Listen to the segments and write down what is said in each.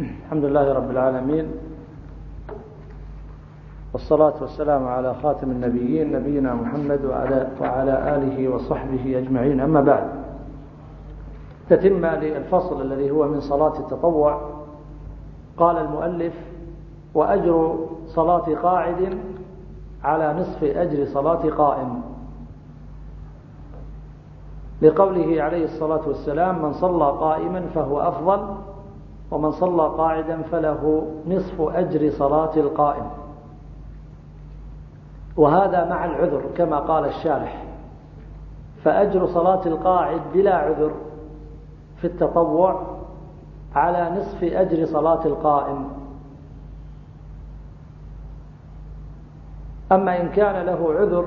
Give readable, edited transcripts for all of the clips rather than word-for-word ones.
الحمد لله رب العالمين، والصلاة والسلام على خاتم النبيين نبينا محمد وعلى آله وصحبه أجمعين. أما بعد، تتم للفصل الذي هو من صلاة التطوع. قال المؤلف: وأجر صلاة قاعد على نصف أجر صلاة قائم، لقوله عليه الصلاة والسلام: من صلى قائما فهو أفضل، ومن صلى قاعدا فله نصف أجر صلاة القائم. وهذا مع العذر كما قال الشارح، فأجر صلاة القاعد بلا عذر في التطوع على نصف أجر صلاة القائم. أما إن كان له عذر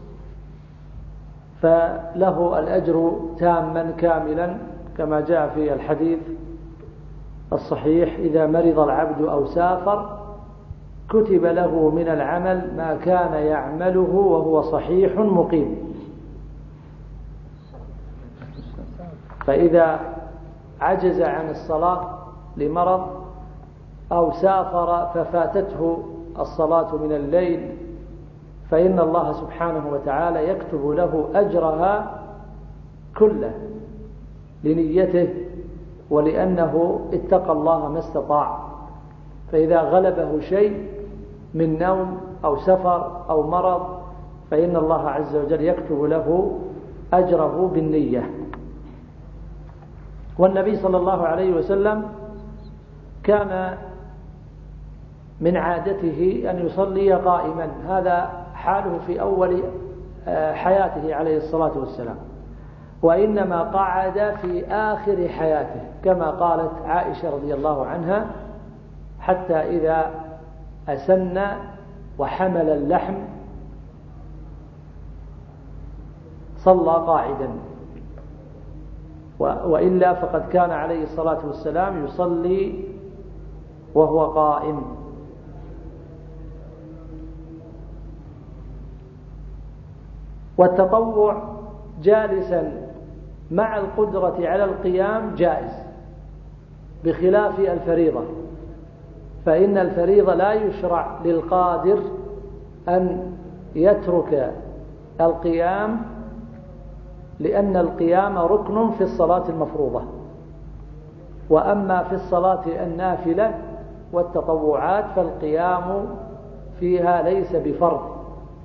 فله الأجر تاما كاملا، كما جاء في الحديث الصحيح: إذا مرض العبد أو سافر كتب له من العمل ما كان يعمله وهو صحيح مقيم. فإذا عجز عن الصلاة لمرض أو سافر ففاتته الصلاة من الليل، فإن الله سبحانه وتعالى يكتب له أجرها كله لنيته ولأنه اتقى الله ما استطاع. فإذا غلبه شيء من نوم أو سفر أو مرض فإن الله عز وجل يكتب له أجره بالنية. والنبي صلى الله عليه وسلم كان من عادته أن يصلي قائما، هذا حاله في أول حياته عليه الصلاة والسلام، وإنما قعد في آخر حياته كما قالت عائشة رضي الله عنها: حتى إذا أسن وحمل اللحم صلى قاعدا، وإلا فقد كان عليه الصلاة والسلام يصلي وهو قائم. والتطوع جالسا مع القدرة على القيام جائز، بخلاف الفريضة، فإن الفريضة لا يشرع للقادر أن يترك القيام، لأن القيام ركن في الصلاة المفروضة. وأما في الصلاة النافلة والتطوعات فالقيام فيها ليس بفرض،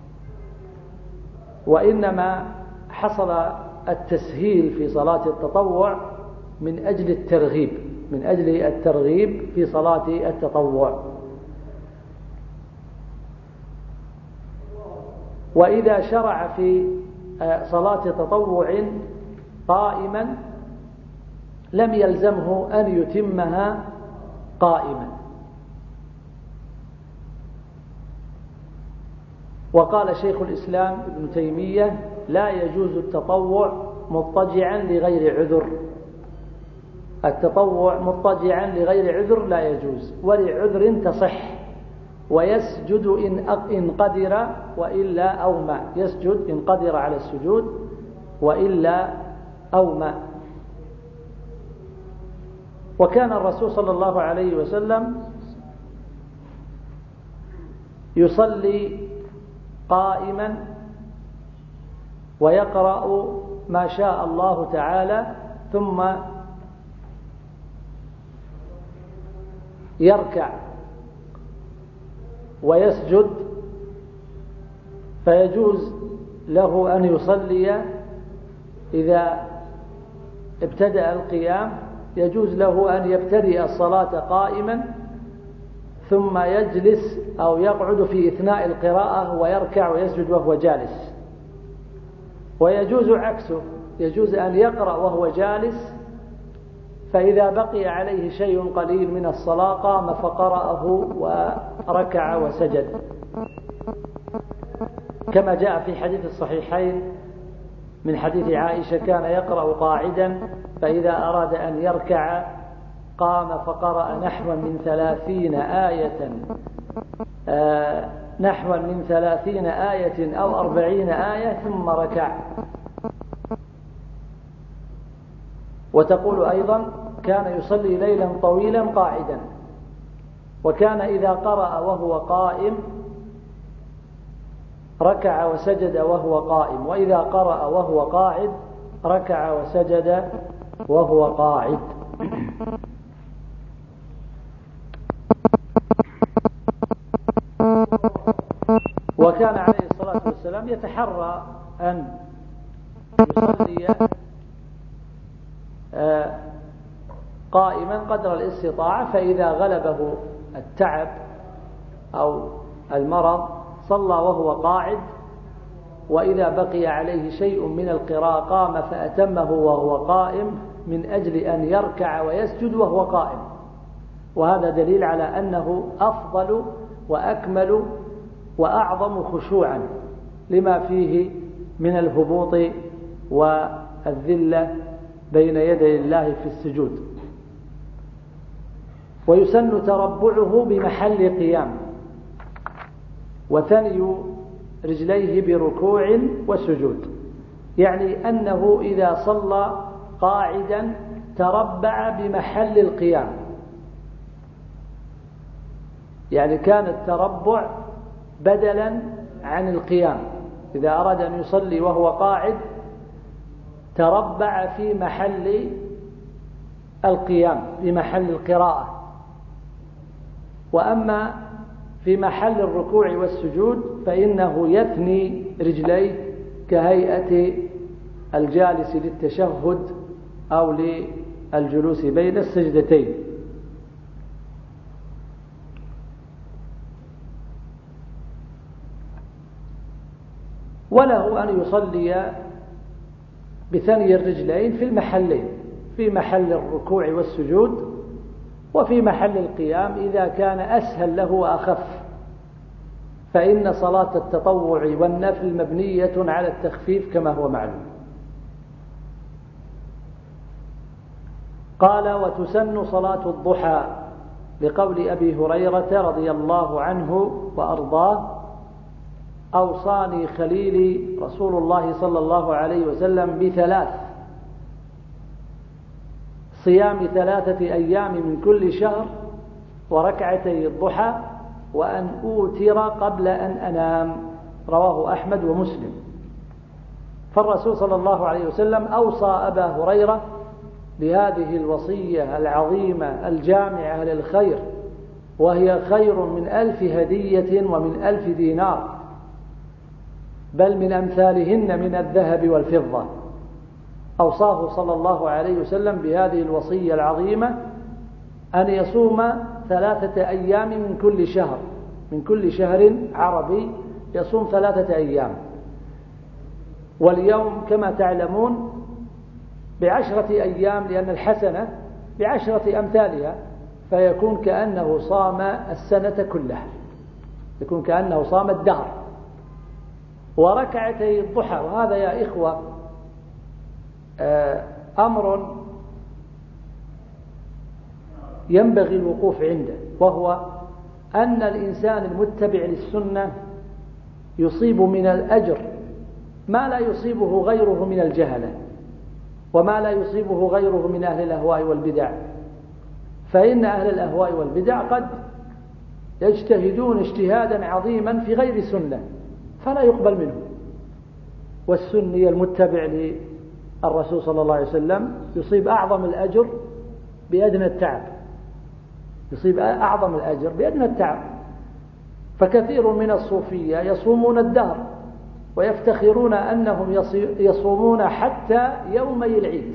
وإنما حصل التسهيل في صلاة التطوع من أجل الترغيب في صلاة التطوع. وإذا شرع في صلاة تطوع قائما لم يلزمه أن يتمها قائما. وقال شيخ الإسلام ابن تيمية: لا يجوز التطوع مضطجعا لغير عذر. التطوع مضطجعا لغير عذر لا يجوز، ولعذر تصح. ويسجد إن قدر وإلا أومأ، يسجد إن قدر على السجود وإلا أومأ. وكان الرسول صلى الله عليه وسلم يصلي قائما ويقرأ ما شاء الله تعالى، ثم يركع ويسجد، فيجوز له أن يصلي إذا ابتدأ القيام، يجوز له أن يبتدئ الصلاة قائما ثم يجلس أو يقعد في أثناء القراءة ويركع ويسجد وهو جالس. ويجوز عكسه، يجوز أن يقرأ وهو جالس، فإذا بقي عليه شيء قليل من الصلاة قام فقرأه وركع وسجد، كما جاء في حديث الصحيحين من حديث عائشة: كان يقرأ قاعدا، فإذا أراد أن يركع قام فقرأ نحو من 30 آية أو 40 آية ثم ركع. وتقول أيضا: كان يصلي ليلا طويلا قاعدا، وكان إذا قرأ وهو قائم ركع وسجد وهو قائم، وإذا قرأ وهو قاعد ركع وسجد وهو قاعد. وكان عليه الصلاة والسلام يتحرى أن يصلي قائما قدر الاستطاعة، فإذا غلبه التعب أو المرض صلى وهو قاعد، وإذا بقي عليه شيء من القراءة قام فأتمه وهو قائم من أجل أن يركع ويسجد وهو قائم. وهذا دليل على أنه أفضل وأكمل وأعظم خشوعا لما فيه من الهبوط والذلة بين يدي الله في السجود. ويسن تربعه بمحل قيام، وثني رجليه بركوع وسجود، يعني أنه إذا صلى قاعدا تربع بمحل القيام، يعني كان التربع بدلا عن القيام. إذا أراد أن يصلي وهو قاعد تربع في محل القيام بمحل القراءة، وأما في محل الركوع والسجود فإنه يثني رجليه كهيئة الجالس للتشهد أو للجلوس بين السجدتين. وله أن يصلي بثني الرجلين في المحلين، في محل الركوع والسجود وفي محل القيام إذا كان أسهل له وأخف، فإن صلاة التطوع والنفل مبنية على التخفيف كما هو معلوم. قال: وتسن صلاة الضحى لقول أبي هريرة رضي الله عنه وأرضاه: أوصاني خليلي رسول الله صلى الله عليه وسلم بثلاث: صيام 3 أيام من كل شهر، وركعتي الضحى، وأن أوتر قبل أن أنام. رواه أحمد ومسلم. فالرسول صلى الله عليه وسلم أوصى أبا هريرة بهذه الوصية العظيمة الجامعة للخير، وهي خير من 1000 هدية ومن 1000 دينار، بل من أمثالهن من الذهب والفضة. أوصاه صلى الله عليه وسلم بهذه الوصية العظيمة أن يصوم 3 أيام من كل شهر، من كل شهر عربي يصوم 3 أيام. واليوم كما تعلمون ب10 أيام، لأن الحسنة ب10 أمثالها، فيكون كأنه صام السنة كلها، يكون كأنه صام الدهر. وركعتي الضحى، وهذا يا إخوة أمر ينبغي الوقوف عنده، وهو أن الإنسان المتبع للسنة يصيب من الأجر ما لا يصيبه غيره من الجهلة، وما لا يصيبه غيره من أهل الأهواء والبدع. فإن أهل الأهواء والبدع قد يجتهدون اجتهادا عظيما في غير سنة فلا يقبل منه، والسني المتبع للرسول صلى الله عليه وسلم يصيب أعظم الأجر بأدنى التعب، يصيب أعظم الأجر بأدنى التعب. فكثير من الصوفية يصومون الدهر ويفتخرون أنهم يصومون حتى يومي العيد،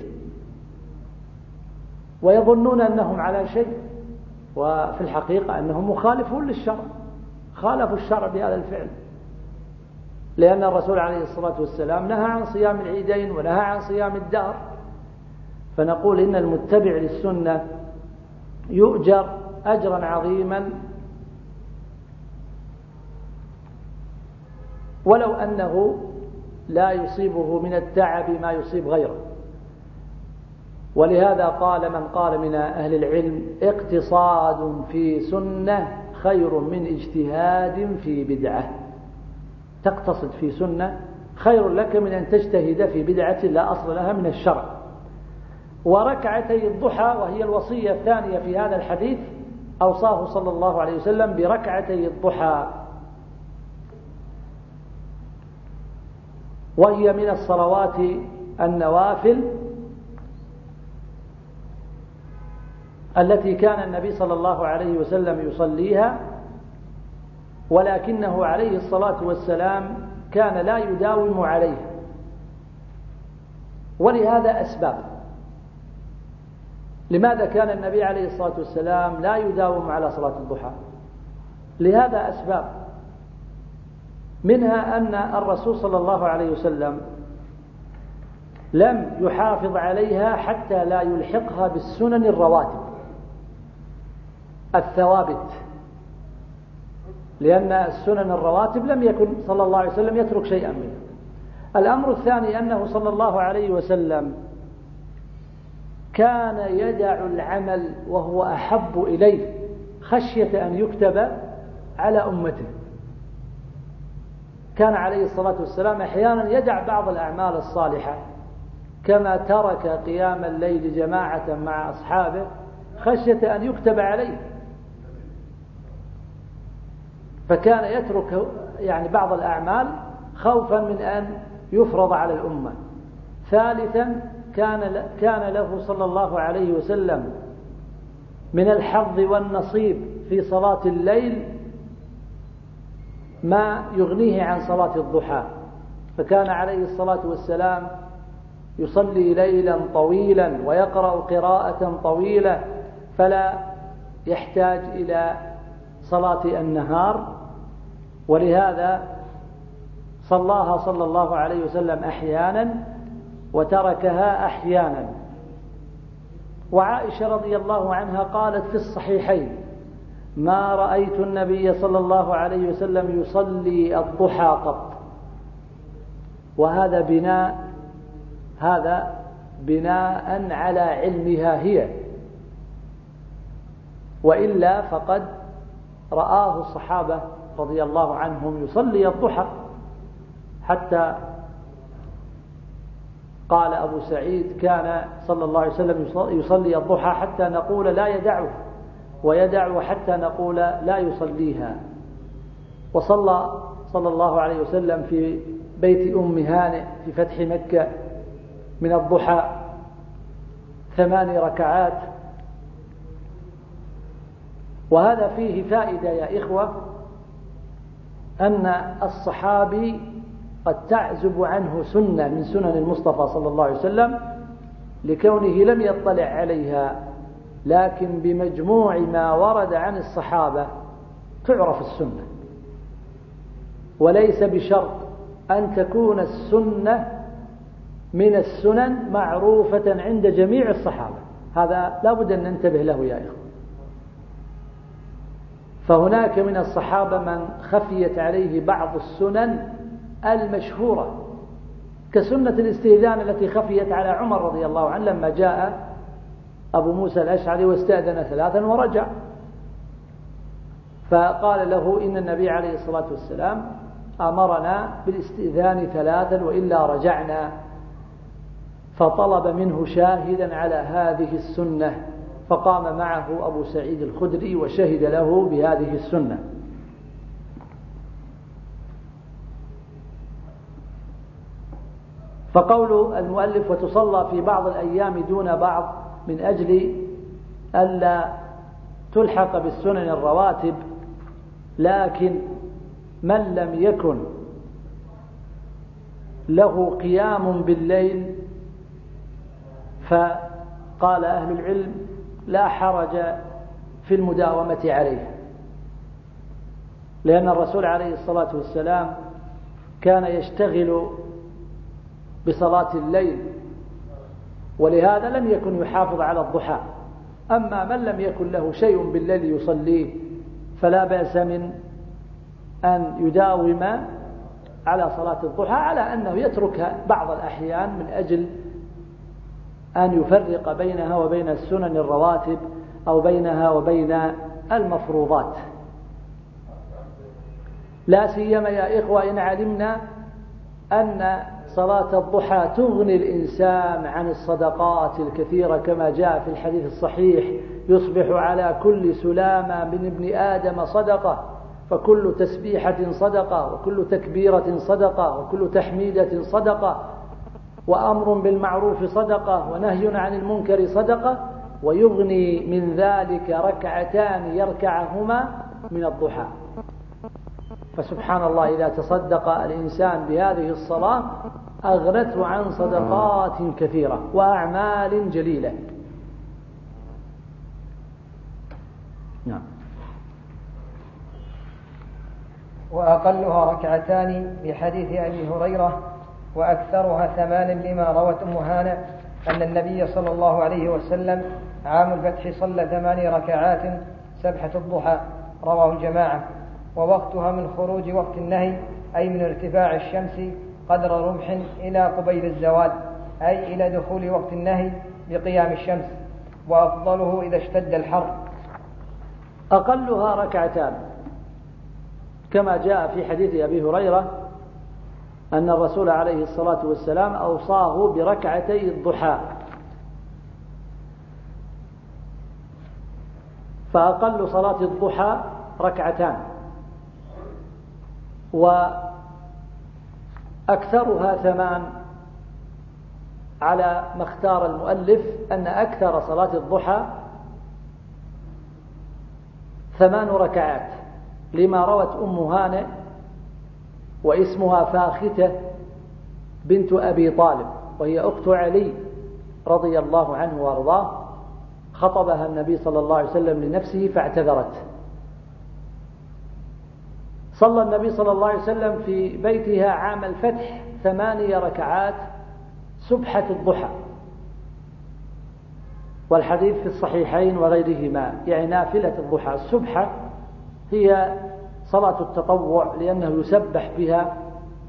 ويظنون أنهم على شيء، وفي الحقيقة أنهم مخالفون للشرع، خالفوا الشرع بهذا الفعل، لأن الرسول عليه الصلاة والسلام نهى عن صيام العيدين ونهى عن صيام الدهر. فنقول إن المتبع للسنة يؤجر أجرا عظيما ولو أنه لا يصيبه من التعب ما يصيب غيره. ولهذا قال من قال من أهل العلم: اقتصاد في سنة خير من اجتهاد في بدعة. تقتصد في سنة خير لك من أن تجتهد في بدعة لا أصل لها من الشرع. وركعتي الضحى، وهي الوصية الثانية في هذا الحديث، أوصاه صلى الله عليه وسلم بركعتي الضحى، وهي من الصلوات النوافل التي كان النبي صلى الله عليه وسلم يصليها، ولكنه عليه الصلاة والسلام كان لا يداوم عليها، ولهذا أسباب. لماذا كان النبي عليه الصلاة والسلام لا يداوم على صلاة الضحى؟ لهذا أسباب، منها أن الرسول صلى الله عليه وسلم لم يحافظ عليها حتى لا يلحقها بالسنن الرواتب الثوابت، لأن السنن الرواتب لم يكن صلى الله عليه وسلم يترك شيئا منها. الأمر الثاني أنه صلى الله عليه وسلم كان يدع العمل وهو أحب إليه خشية أن يكتب على أمته. كان عليه الصلاة والسلام أحيانا يدع بعض الأعمال الصالحة، كما ترك قيام الليل جماعة مع أصحابه خشية أن يكتب عليه، فكان يترك بعض الأعمال خوفا من أن يفرض على الأمة. ثالثا كان له صلى الله عليه وسلم من الحظ والنصيب في صلاة الليل ما يغنيه عن صلاة الضحى، فكان عليه الصلاة والسلام يصلي ليلا طويلا ويقرأ قراءة طويلة، فلا يحتاج إلى صلاة النهار، ولهذا صلاها صلى الله عليه وسلم أحيانا وتركها أحيانا. وعائشة رضي الله عنها قالت في الصحيحين: ما رأيت النبي صلى الله عليه وسلم يصلي الضحى قط. وهذا بناء على علمها هي، وإلا فقد رآه الصحابة رضي الله عنهم يصلي الضحى، حتى قال أبو سعيد: كان صلى الله عليه وسلم يصلي الضحى حتى نقول لا يدعه، ويدعه حتى نقول لا يصليها. وصلى صلى الله عليه وسلم في بيت أم هانئ في فتح مكة من الضحى 8 ركعات. وهذا فيه فائدة يا إخوة، أن الصحابي قد تعزب عنه سنة من سنن المصطفى صلى الله عليه وسلم لكونه لم يطلع عليها، لكن بمجموع ما ورد عن الصحابة تعرف السنة، وليس بشرط أن تكون السنة من السنن معروفة عند جميع الصحابة. هذا لا بد أن ننتبه له يا إخوة. فهناك من الصحابة من خفيت عليه بعض السنن المشهورة، كسنة الاستئذان التي خفيت على عمر رضي الله عنه لما جاء أبو موسى الأشعري واستأذن 3 ورجع، فقال له: إن النبي عليه الصلاة والسلام أمرنا بالاستئذان 3 وإلا رجعنا. فطلب منه شاهدا على هذه السنة، فقام معه أبو سعيد الخدري وشهد له بهذه السنة. فقول المؤلف: وتصلى في بعض الأيام دون بعض، من أجل ألا تلحق بالسنن الرواتب، لكن من لم يكن له قيام بالليل فقال أهل العلم لا حرج في المداومة عليه، لأن الرسول عليه الصلاة والسلام كان يشتغل بصلاة الليل، ولهذا لم يكن يحافظ على الضحى. أما من لم يكن له شيء بالليل يصليه فلا بأس من أن يداوم على صلاة الضحى، على أنه يتركها بعض الأحيان من أجل أن يفرق بينها وبين السنن الرواتب أو بينها وبين المفروضات، لا سيما يا إخوة إن علمنا أن صلاة الضحى تغني الإنسان عن الصدقات الكثيرة، كما جاء في الحديث الصحيح: يصبح على كل سلامة من ابن آدم صدقة، فكل تسبيحة صدقة، وكل تكبيرة صدقة، وكل تحميدة صدقة، وأمر بالمعروف صدقة، ونهي عن المنكر صدقة، ويغني من ذلك ركعتان يركعهما من الضحى. فسبحان الله، إذا تصدق الإنسان بهذه الصلاة أغنته عن صدقات كثيرة وأعمال جليلة. نعم. وأقلها ركعتان بحديث أبي هريرة، وأكثرها 8 لما روت أم هانة أن النبي صلى الله عليه وسلم عام الفتح صلى 8 ركعات سبحة الضحى، رواه الجماعة. ووقتها من خروج وقت النهي، أي من ارتفاع الشمس قدر رمح إلى قبيل الزوال، أي إلى دخول وقت النهي بقيام الشمس، وأفضله إذا اشتد الحر. أقلها ركعتان، كما جاء في حديث أبي هريرة أن الرسول عليه الصلاة والسلام أوصاه بركعتي الضحى، فأقل صلاة الضحى ركعتان، وأكثرها 8 على ما اختار المؤلف، أن أكثر صلاة الضحى 8 ركعات، لما روت أم هانة واسمها فاختة بنت أبي طالب، وهي أخت علي رضي الله عنه وارضاه، خطبها النبي صلى الله عليه وسلم لنفسه فاعتذرت. صلى النبي صلى الله عليه وسلم في بيتها عام الفتح 8 ركعات سبحة الضحى، والحديث في الصحيحين وغيرهما، يعني نافلة الضحى. السبحة هي صلاة التطوع لأنه يسبح بها،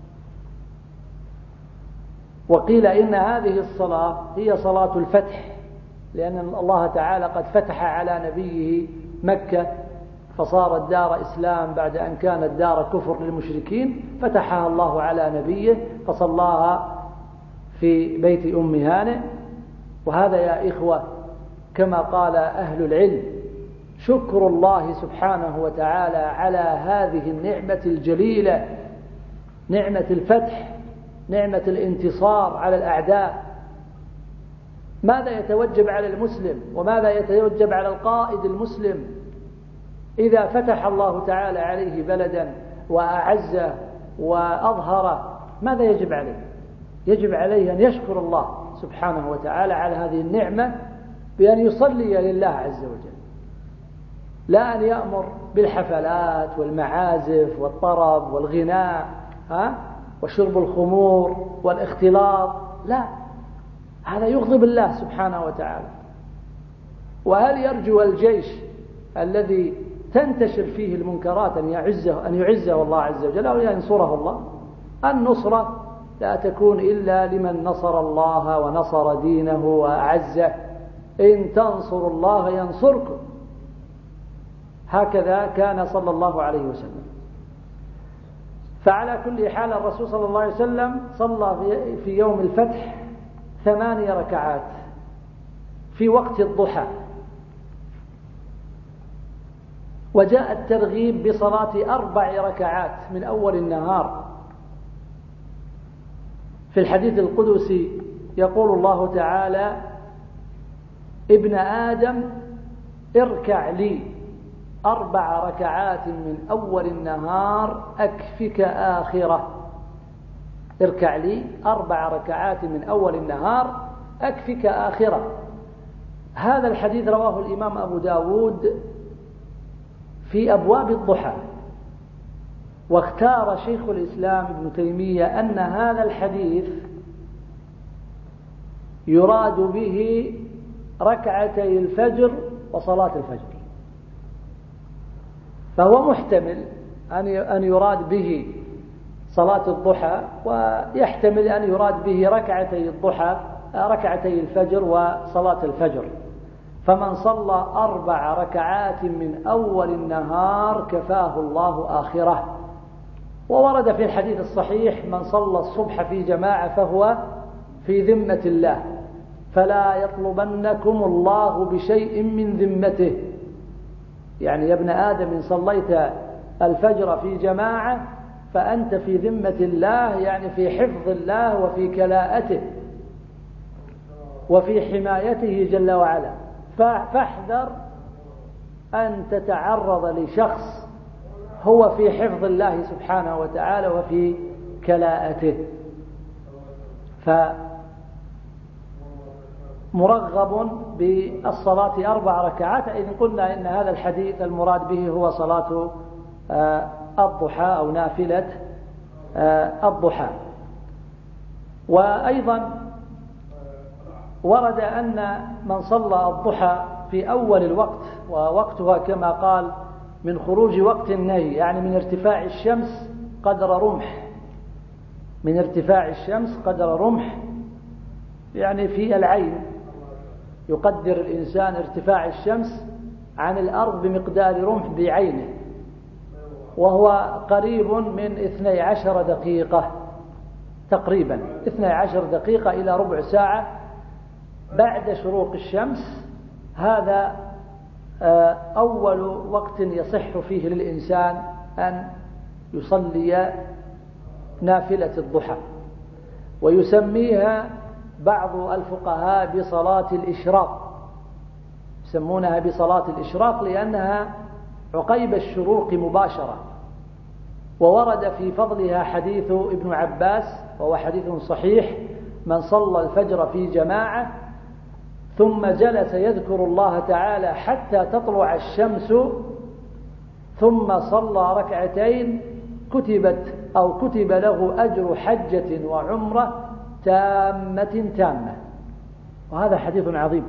وقيل إن هذه الصلاة هي صلاة الفتح، لأن الله تعالى قد فتح على نبيه مكة فصارت دار إسلام بعد أن كانت دار كفر للمشركين، فتحها الله على نبيه فصلاها في بيت أم هانئ. وهذا يا إخوة كما قال أهل العلم شكر الله سبحانه وتعالى على هذه النعمة الجليلة، نعمة الفتح، نعمة الانتصار على الأعداء. ماذا يتوجب على المسلم وماذا يتوجب على القائد المسلم إذا فتح الله تعالى عليه بلدا وأعزه وأظهره؟ ماذا يجب عليه؟ يجب عليه أن يشكر الله سبحانه وتعالى على هذه النعمة بأن يصلي لله عز وجل، لا أن يأمر بالحفلات والمعازف والطرب والغناء وشرب الخمور والاختلاط، لا، هذا يغضب الله سبحانه وتعالى. وهل يرجو الجيش الذي تنتشر فيه المنكرات أن يعزه الله عز وجل أو ينصره الله؟ النصرة لا تكون إلا لمن نصر الله ونصر دينه وأعزه، إن تنصروا الله ينصركم. هكذا كان صلى الله عليه وسلم. فعلى كل حال الرسول صلى الله عليه وسلم صلى في يوم الفتح 8 ركعات في وقت الضحى، وجاء الترغيب بصلاة 4 ركعات من أول النهار. في الحديث القدسي يقول الله تعالى: ابن آدم اركع لي 4 ركعات من أول النهار أكفك آخرة. اركع لي 4 ركعات من أول النهار أكفك آخرة. هذا الحديث رواه الإمام أبو داود في أبواب الضحى، واختار شيخ الإسلام ابن تيمية أن هذا الحديث يراد به ركعتي الفجر وصلاة الفجر، فهو محتمل أن يراد به صلاة الضحى، ويحتمل أن يراد به ركعتي الضحى ركعتي الفجر وصلاة الفجر. فمن صلى 4 ركعات من أول النهار كفاه الله آخرة. وورد في الحديث الصحيح: من صلى الصبح في جماعة فهو في ذمة الله، فلا يطلبنكم الله بشيء من ذمته. يعني يا ابن آدم إن صليت الفجر في جماعة فأنت في ذمة الله، يعني في حفظ الله وفي كلاءته وفي حمايته جل وعلا. فاحذر أن تتعرض لشخص هو في حفظ الله سبحانه وتعالى وفي كلاءته. فمرغب بالصلاة 4 ركعات، إذن قلنا إن هذا الحديث المراد به هو صلاة الضحى أو نافلة الضحى. وأيضا ورد أن من صلى الضحى في أول الوقت، ووقتها كما قال من خروج وقت النهي، يعني من ارتفاع الشمس قدر رمح، من ارتفاع الشمس قدر رمح، يعني في العين يقدر الإنسان ارتفاع الشمس عن الأرض بمقدار رمح بعينه، وهو قريب من 12 دقيقة تقريبا، 12 دقيقة إلى ربع ساعة بعد شروق الشمس. هذا أول وقت يصح فيه للإنسان أن يصلي نافلة الضحى، ويسميها بعض الفقهاء بصلاة الإشراق، يسمونها بصلاة الإشراق لأنها عقيب الشروق مباشرة. وورد في فضلها حديث ابن عباس وهو حديث صحيح: من صلى الفجر في جماعة ثم جلس يذكر الله تعالى حتى تطلع الشمس ثم صلى ركعتين كتب له أجر حجة وعمرة تامة. وهذا حديث عظيم،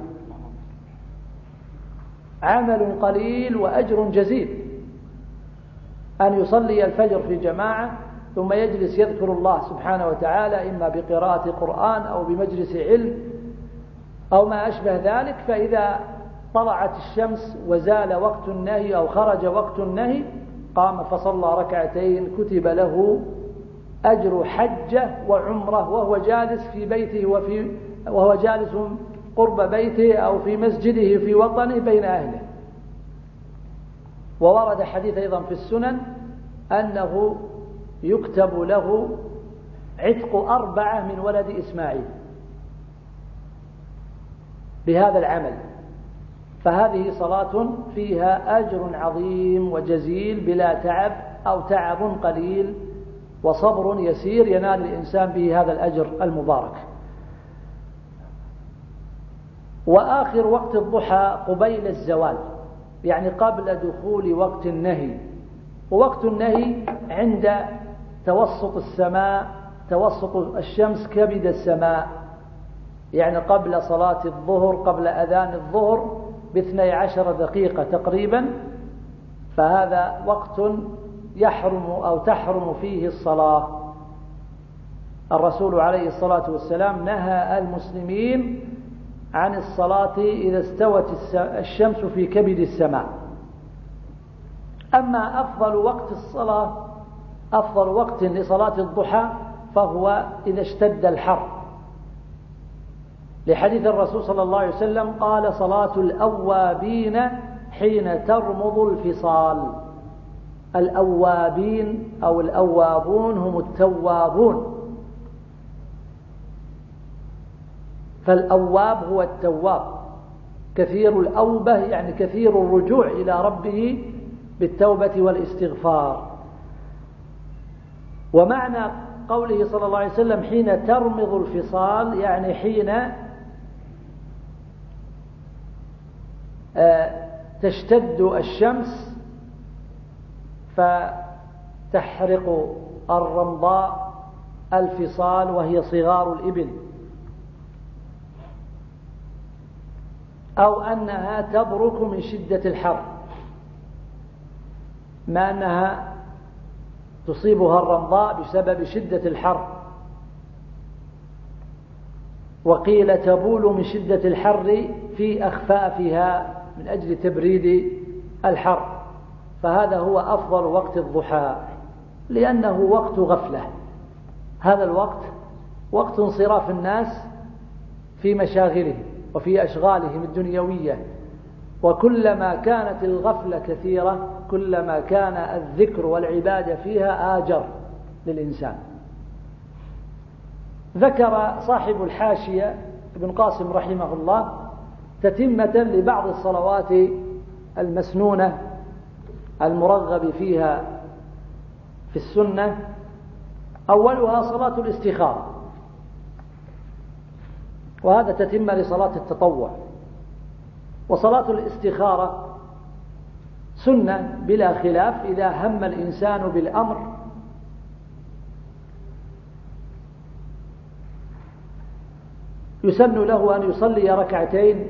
عمل قليل وأجر جزيل أن يصلي الفجر في جماعة ثم يجلس يذكر الله سبحانه وتعالى، إما بقراءة قرآن أو بمجلس علم أو ما أشبه ذلك. فإذا طلعت الشمس وزال وقت النهي أو خرج وقت النهي قام فصلى ركعتين كتب له أجر حجة وعمرة، وهو جالس في بيته وهو جالس قرب بيته أو في مسجده في وطنه بين أهله. وورد حديث أيضا في السنن أنه يكتب له عتق 4 من ولد إسماعيل بهذا العمل. فهذه صلاة فيها أجر عظيم وجزيل بلا تعب أو تعب قليل وصبر يسير ينال الإنسان به هذا الأجر المبارك. وآخر وقت الضحى قبيل الزوال، يعني قبل دخول وقت النهي. ووقت النهي عند توسط السماء، توسط الشمس كبد السماء، يعني قبل صلاة الظهر، قبل أذان الظهر ب12 دقيقة تقريبا. فهذا وقت يحرم أو تحرم فيه الصلاة. الرسول عليه الصلاة والسلام نهى المسلمين عن الصلاة إذا استوت الشمس في كبد السماء. أما أفضل وقت الصلاة، أفضل وقت لصلاة الضحى فهو إذا اشتد الحر، لحديث الرسول صلى الله عليه وسلم قال: صلاة الأوابين حين ترمض الفصال. الأوابين أو الأوابون هم التوابون، فالأواب هو التواب، كثير الأوبة يعني كثير الرجوع إلى ربه بالتوبة والاستغفار. ومعنى قوله صلى الله عليه وسلم حين ترمض الفصال يعني حين تشتد الشمس فتحرق الرمضاء الفصال وهي صغار الإبل، أو أنها تبرك من شدة الحر، ما أنها تصيبها الرمضاء بسبب شدة الحر. وقيل تبول من شدة الحر في أخفافها من أجل تبريد الحر. فهذا هو أفضل وقت الضحى. لأنه وقت غفلة. هذا الوقت وقت انصراف الناس في مشاغلهم وفي أشغالهم الدنيوية، وكلما كانت الغفلة كثيرة كلما كان الذكر والعبادة فيها آجر للإنسان. ذكر صاحب الحاشية ابن قاسم رحمه الله تتمة لبعض الصلوات المسنونة المرغب فيها في السنة. أولها صلاة الاستخارة، وهذا تتمة لصلاة التطوع. وصلاة الاستخارة سنة بلا خلاف إذا هم الإنسان بالأمر يسن له أن يصلي ركعتين.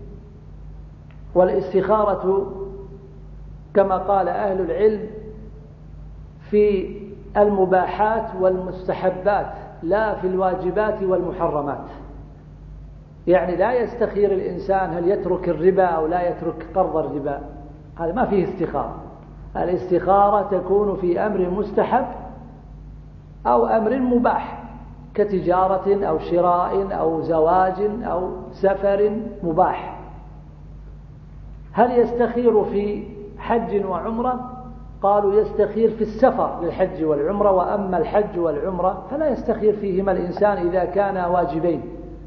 والاستخارة كما قال أهل العلم في المباحات والمستحبات لا في الواجبات والمحرمات. يعني لا يستخير الإنسان هل يترك الربا أو لا يترك قرض الربا، هذا ما فيه استخارة. الاستخارة تكون في أمر مستحب أو أمر مباح كتجارة أو شراء أو زواج أو سفر مباح. هل يستخير في حج وعمرة؟ قالوا يستخير في السفر للحج والعمرة، وأما الحج والعمرة فلا يستخير فيهما الإنسان إذا كانا واجبين.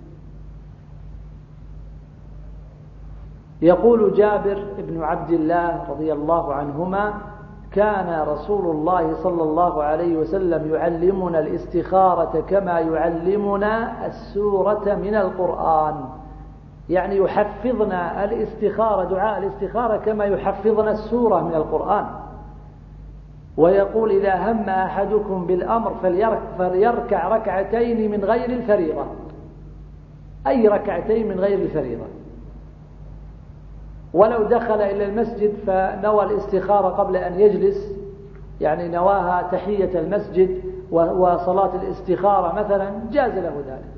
يقول جابر بن عبد الله رضي الله عنهما: كان رسول الله صلى الله عليه وسلم يعلمنا الاستخارة كما يعلمنا السورة من القرآن. يعني يحفظنا الاستخارة، دعاء الاستخارة كما يحفظنا السورة من القرآن. ويقول: إذا هم أحدكم بالأمر فليركع ركعتين من غير الفريضة، أي ركعتين من غير الفريضة. ولو دخل إلى المسجد فنوى الاستخارة قبل أن يجلس، يعني نواها تحية المسجد وصلاة الاستخارة مثلا، جاز له ذلك.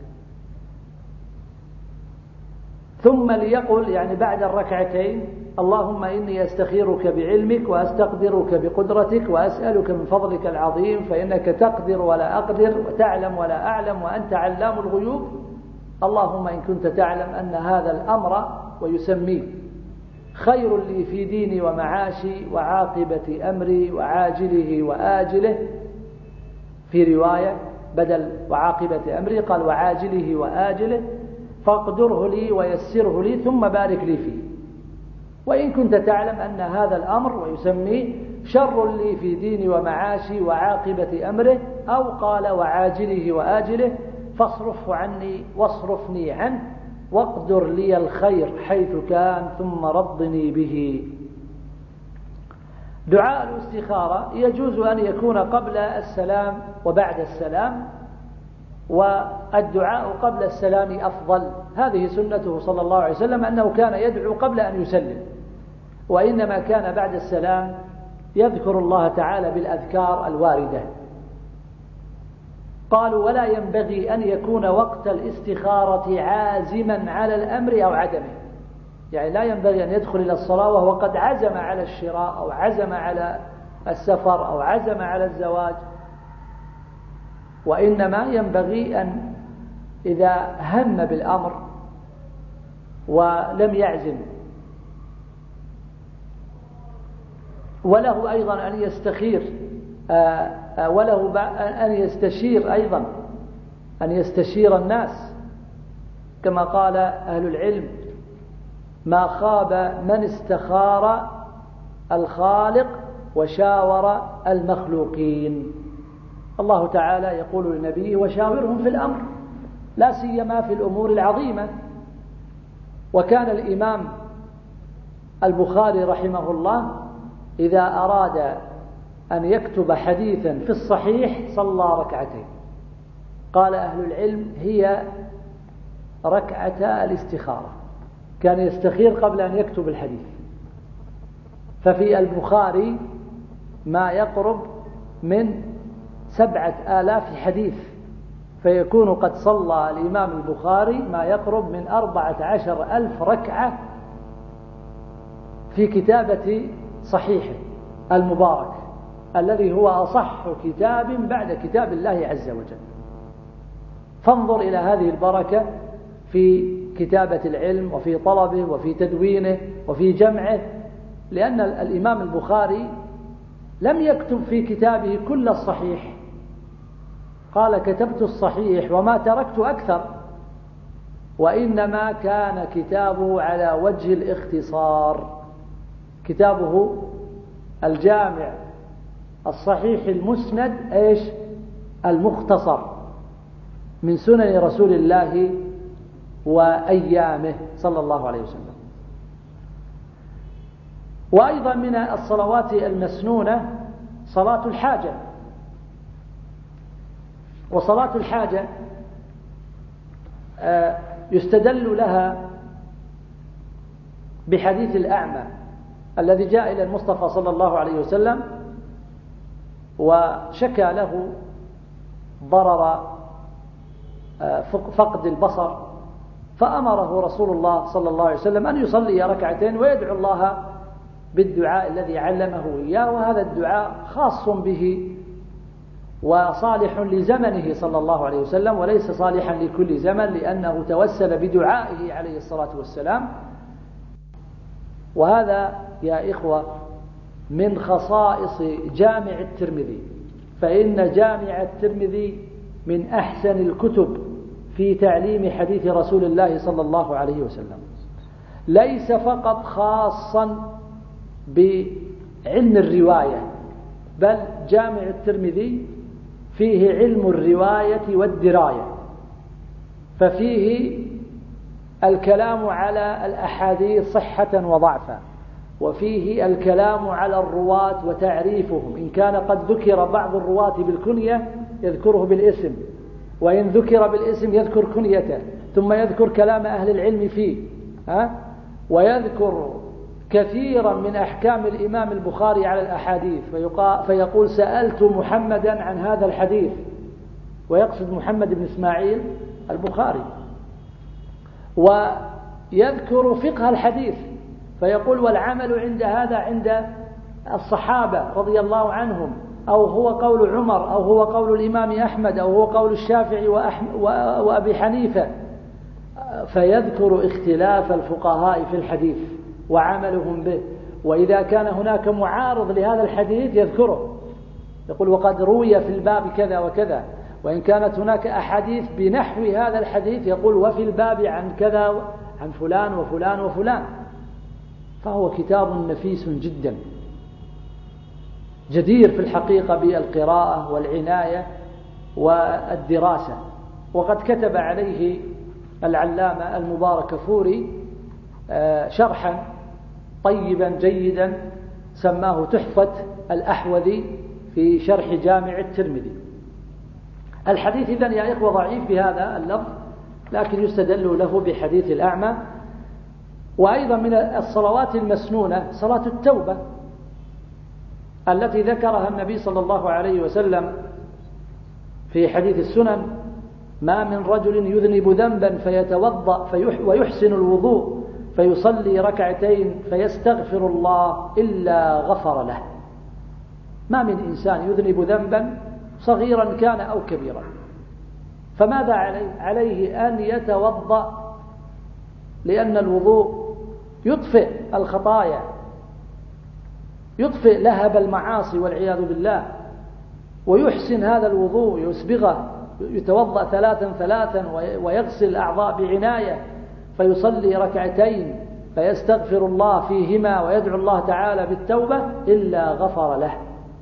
ثم ليقل يعني بعد الركعتين: اللهم إني أستخيرك بعلمك وأستقدرك بقدرتك وأسألك من فضلك العظيم فإنك تقدر ولا أقدر وتعلم ولا أعلم وأنت علام الغيوب، اللهم إن كنت تعلم أن هذا الأمر، ويسميه، خير لي في ديني ومعاشي وعاقبة أمري وعاجله وآجله، في رواية بدل وعاقبة أمري قال وعاجله وآجله، فاقدره لي ويسره لي ثم بارك لي فيه. وإن كنت تعلم أن هذا الأمر، ويسميه، شر لي في ديني ومعاشي وعاقبة أمره، أو قال وعاجله وآجله، فاصرفه عني واصرفني عنه واقدر لي الخير حيث كان ثم رضني به. دعاء الاستخارة يجوز أن يكون قبل السلام وبعد السلام، والدعاء قبل السلام أفضل. هذه سنته صلى الله عليه وسلم أنه كان يدعو قبل أن يسلم، وإنما كان بعد السلام يذكر الله تعالى بالأذكار الواردة. قالوا: ولا ينبغي أن يكون وقت الاستخارة عازما على الأمر أو عدمه، يعني لا ينبغي أن يدخل إلى الصلاة وهو قد عزم على الشراء أو عزم على السفر أو عزم على الزواج، وإنما ينبغي أن إذا هم بالأمر ولم يعزم، وله أيضا أن يستخير، وله أن يستشير أيضا، أن يستشير الناس، كما قال أهل العلم: ما خاب من استخار الخالق وشاور المخلوقين. الله تعالى يقول لنبيه: وشاورهم في الأمر، لا سيما في الأمور العظيمة. وكان الإمام البخاري رحمه الله إذا أراد أن يكتب حديثا في الصحيح صلى ركعتين. قال أهل العلم: هي ركعتا الاستخارة، كان يستخير قبل أن يكتب الحديث. ففي البخاري ما يقرب من 7,000 حديث، فيكون قد صلى الإمام البخاري ما يقرب من 14,000 ركعة في كتابة صحيحه المبارك. الذي هو أصح كتاب بعد كتاب الله عز وجل. فانظر إلى هذه البركة في كتابة العلم وفي طلبه وفي تدوينه وفي جمعه، لأن الإمام البخاري لم يكتب في كتابه كل الصحيح، قال كتبت الصحيح وما تركت أكثر، وإنما كان كتابه على وجه الاختصار. كتابه الجامع الصحيح المسند المختصر من سنن رسول الله وأيامه صلى الله عليه وسلم. وأيضا من الصلوات المسنونة صلاة الحاجة. وصلاة الحاجة يستدل لها بحديث الأعمى الذي جاء إلى المصطفى صلى الله عليه وسلم وشكى له ضرر فقد البصر، فأمره رسول الله صلى الله عليه وسلم أن يصلي ركعتين ويدعو الله بالدعاء الذي علمه إياه، وهذا الدعاء خاص به وصالح لزمنه صلى الله عليه وسلم وليس صالحا لكل زمن، لأنه توسل بدعائه عليه الصلاة والسلام. وهذا يا إخوة من خصائص جامع الترمذي، فإن جامع الترمذي من أحسن الكتب في تعليم حديث رسول الله صلى الله عليه وسلم، ليس فقط خاصا بعلم الرواية، بل جامع الترمذي فيه علم الرواية والدراية، ففيه الكلام على الأحاديث صحة وضعفا، وفيه الكلام على الرواة وتعريفهم، إن كان قد ذكر بعض الرواة بالكنية يذكره بالاسم، وإن ذكر بالاسم يذكر كنيته، ثم يذكر كلام أهل العلم فيه، ويذكر كثيرا من أحكام الإمام البخاري على الأحاديث، فيقول سألت محمدا عن هذا الحديث، ويقصد محمد بن إسماعيل البخاري، ويذكر فقه الحديث فيقول والعمل عند هذا عند الصحابة رضي الله عنهم، أو هو قول عمر، أو هو قول الإمام أحمد، أو هو قول الشافعي وأبي حنيفة، فيذكر اختلاف الفقهاء في الحديث وعملهم به، وإذا كان هناك معارض لهذا الحديث يذكره، يقول وقد روي في الباب كذا وكذا، وإن كانت هناك أحاديث بنحو هذا الحديث يقول وفي الباب عن كذا عن فلان وفلان وفلان. فهو كتاب نفيس جدا جدير في الحقيقة بالقراءة والعناية والدراسة. وقد كتب عليه العلامة المباركفوري شرحا طيبا جيدا سماه تحفة الأحوذي في شرح جامع الترمذي. الحديث إذن يا إخوة ضعيف بهذا اللفظ، لكن يستدل له بحديث الأعمى. وأيضا من الصلوات المسنونة صلاة التوبة التي ذكرها النبي صلى الله عليه وسلم في حديث السنن: ما من رجل يذنب ذنبا فيتوضأ ويحسن الوضوء فيصلي ركعتين فيستغفر الله إلا غفر له. ما من إنسان يذنب ذنبا صغيرا كان أو كبيرا، فماذا عليه أن يتوضأ، لأن الوضوء يطفئ الخطايا، يطفئ لهب المعاصي والعياذ بالله، ويحسن هذا الوضوء يسبغه، يتوضأ ثلاثا ويغسل الأعضاء بعناية، فيصلي ركعتين فيستغفر الله فيهما ويدعو الله تعالى بالتوبة إلا غفر له.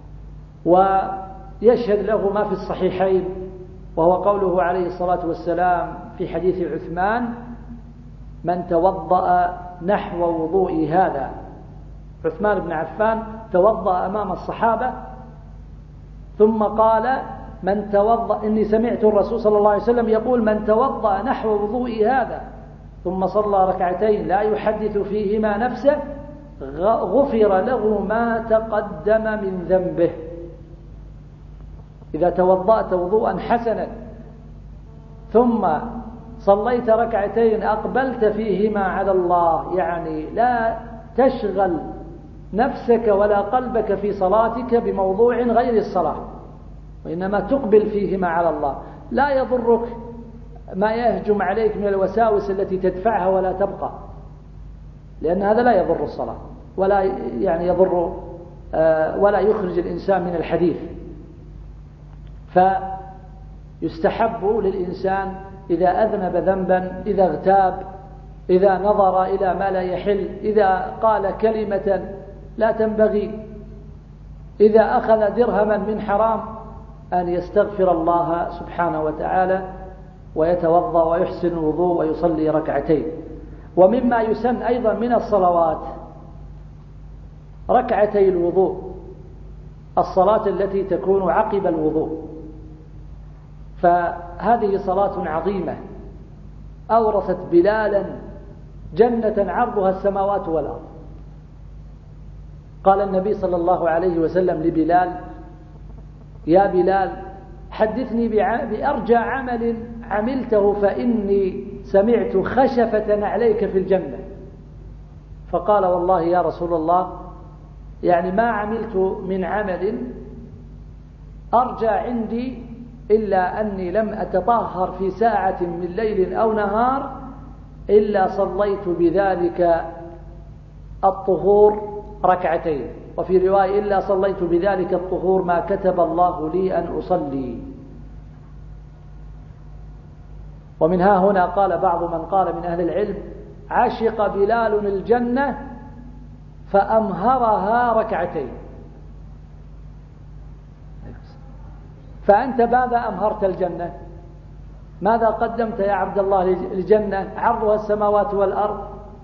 ويشهد له ما في الصحيحين، وهو قوله عليه الصلاة والسلام في حديث عثمان: من توضأ نحو وضوء هذا. عثمان بن عفان توضأ أمام الصحابة ثم قال: من توضأ، إني سمعت الرسول صلى الله عليه وسلم يقول: من توضأ نحو وضوء هذا ثم صلى ركعتين لا يحدث فيهما نفسه غفر له ما تقدم من ذنبه. إذا توضأت وضوءا حسنا ثم صليت ركعتين أقبلت فيهما على الله، يعني لا تشغل نفسك ولا قلبك في صلاتك بموضوع غير الصلاة، وإنما تقبل فيهما على الله. لا يضرك ما يهجم عليك من الوساوس التي تدفعها ولا تبقى، لأن هذا لا يضر الصلاة ولا يعني يضر ولا يخرج الإنسان من الحديث. فيستحب للإنسان إذا أذنب ذنبا، إذا اغتاب، إذا نظر إلى ما لا يحل، إذا قال كلمة لا تنبغي، إذا أخذ درهما من حرام، أن يستغفر الله سبحانه وتعالى ويتوضأ ويحسن الوضوء ويصلي ركعتين. ومما يسن أيضا من الصلوات ركعتي الوضوء، الصلاة التي تكون عقب الوضوء، فهذه صلاة عظيمة أورثت بلالا جنة عرضها السماوات والأرض. قال النبي صلى الله عليه وسلم لبلال: يا بلال حدثني بأرجى عمل عملته فإني سمعت خشفة عليك في الجنة. فقال: والله يا رسول الله، يعني ما عملت من عمل أرجى عندي إلا أني لم أتطهر في ساعة من ليل أو نهار إلا صليت بذلك الطهور ركعتين، وفي رواية إلا صليت بذلك الطهور ما كتب الله لي أن أصلي. ومنها هنا قال بعض من قال من أهل العلم: عشق بلال الجنة فأمهرها ركعتين. فأنت ماذا أمهرت الجنة؟ ماذا قدمت يا عبد الله للجنة عرضها السماوات والأرض؟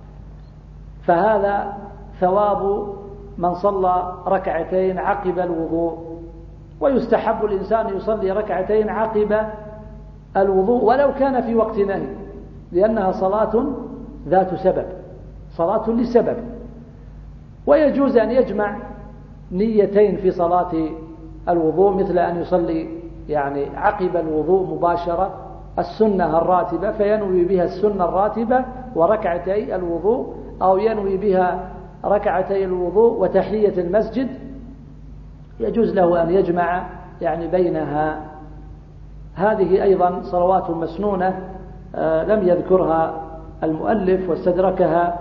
فهذا ثواب من صلى ركعتين عقب الوضوء. ويستحب الإنسان يصلي ركعتين عقب الوضوء ولو كان في وقت نهي، لأنها صلاة ذات سبب، صلاة لسبب. ويجوز أن يجمع نيتين في صلاة الوضوء، مثل أن يصلي يعني عقب الوضوء مباشرة السنة الراتبة فينوي بها السنة الراتبة وركعتي الوضوء، أو ينوي بها ركعتي الوضوء وتحية المسجد. يجوز له أن يجمع يعني بينها. هذه أيضا صلوات مسنونة لم يذكرها المؤلف، واستدركها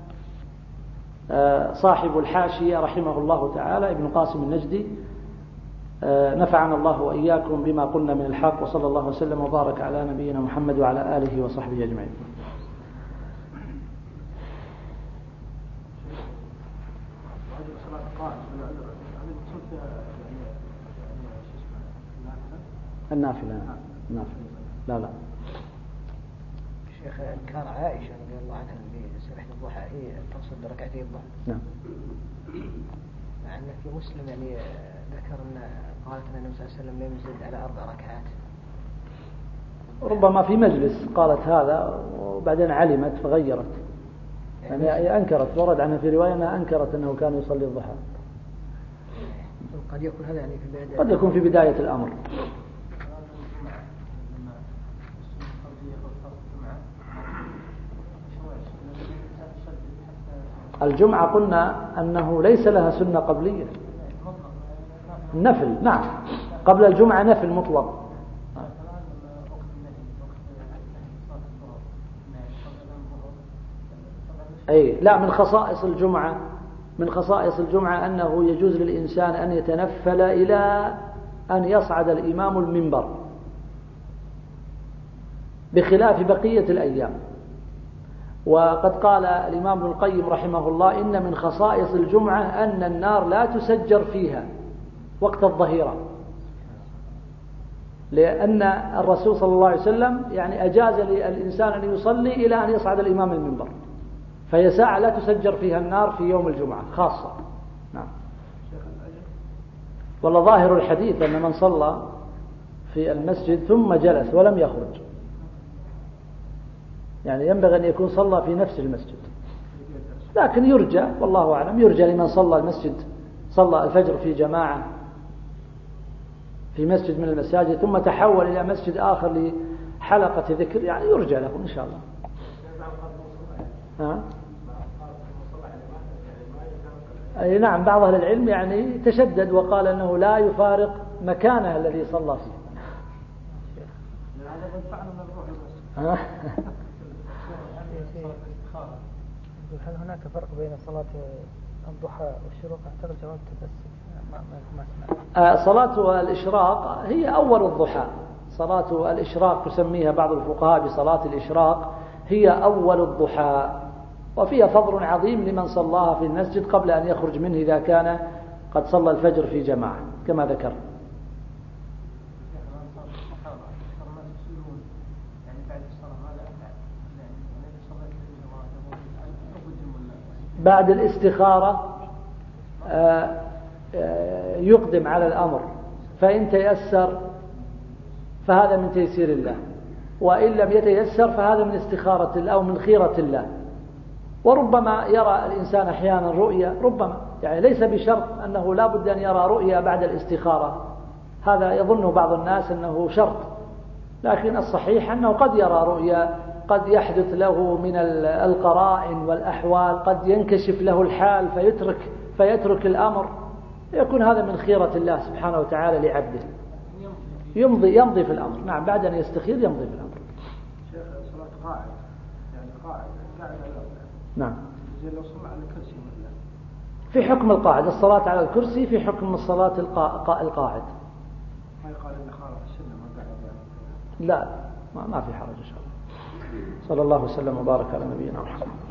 صاحب الحاشية رحمه الله تعالى ابن قاسم النجدي. نفعنا الله وإياكم بما قلنا من الحق، وصلى الله وسلم وبارك على نبينا محمد وعلى آله وصحبه أجمعين. النافلة لا شيخ، كان عائشة رضي الله عنها بسبحة الضحى هي تقصد بركعتي الضحى. نعم. مع أن في مسلم يعني ذكر أن قالت أن النبي صلى الله عليه وسلم لم يزد على 4 ركعات. ربما في مجلس قالت هذا وبعدين علمت فغيرت، يعني أنكرت. ورد عنها في رواية أنها أنكرت أنه كان يصلي الضحى. قد يكون هذا يعني في بداية، قد يكون في بداية الأمر. الجمعة قلنا أنه ليس لها سنة قبلية، النفل. نعم، قبل الجمعة نفل مطلق. أي لا، من خصائص الجمعة أنه يجوز للإنسان أن يتنفل إلى أن يصعد الإمام المنبر، بخلاف بقية الأيام. وقد قال الإمام ابن القيم رحمه الله: إن من خصائص الجمعة أن النار لا تسجر فيها وقت الظهيرة، لأن الرسول صلى الله عليه وسلم يعني أجاز للإنسان أن يصلي إلى أن يصعد الإمام المنبر، فهي ساعة لا تسجر فيها النار في يوم الجمعة خاصة. نعم. والله ظاهر الحديث أن من صلى في المسجد ثم جلس ولم يخرج، يعني ينبغي أن يكون صلى في نفس المسجد، لكن يرجى والله أعلم يرجى لمن صلى المسجد صلى الفجر في جماعة في مسجد من المساجد ثم تحول إلى مسجد آخر لحلقة ذكر، يعني يرجى له إن شاء الله. أي نعم، بعض أهل العلم يعني تشدد وقال أنه لا يفارق مكانه الذي صلى فيه. هل هناك فرق بين صلاة الضحى والشروق؟ أعتقد جوابت بس ما صلاة الإشراق هي أول الضحى. صلاة الإشراق تسميها بعض الفقهاء بصلاة الإشراق، هي أول الضحى، وفيها فضل عظيم لمن صلاها في المسجد قبل أن يخرج منه إذا كان قد صلى الفجر في جماعة كما ذكر. بعد الاستخارة يقدم على الأمر، فإن تيسر فهذا من تيسير الله، وإن لم يتيسر فهذا من استخارة الله أو من خيرة الله. وربما يرى الإنسان أحيانا رؤيا، ربما يعني ليس بشرط أنه لا بد أن يرى رؤيا بعد الاستخارة، هذا يظن بعض الناس أنه شرط، لكن الصحيح أنه قد يرى رؤيا، قد يحدث له من القرائن والأحوال، قد ينكشف له الحال فيترك الأمر، يكون هذا من خيرة الله سبحانه وتعالى لعبده، يمضي في الأمر. نعم، بعد أن يستخير يمضي في الأمر. شيخ صلاة قاعد، يعني قاعد على الأرض. نعم. زي لو صلى على الكرسي ولا؟ في حكم القاعد، الصلاة على الكرسي في حكم الصلاة القاعد. ما يقال إن خالف السنة ما قاعد يعني؟ لا، ما في حرج إن شاء الله. صلى الله وسلم وبارك على نبينا محمد.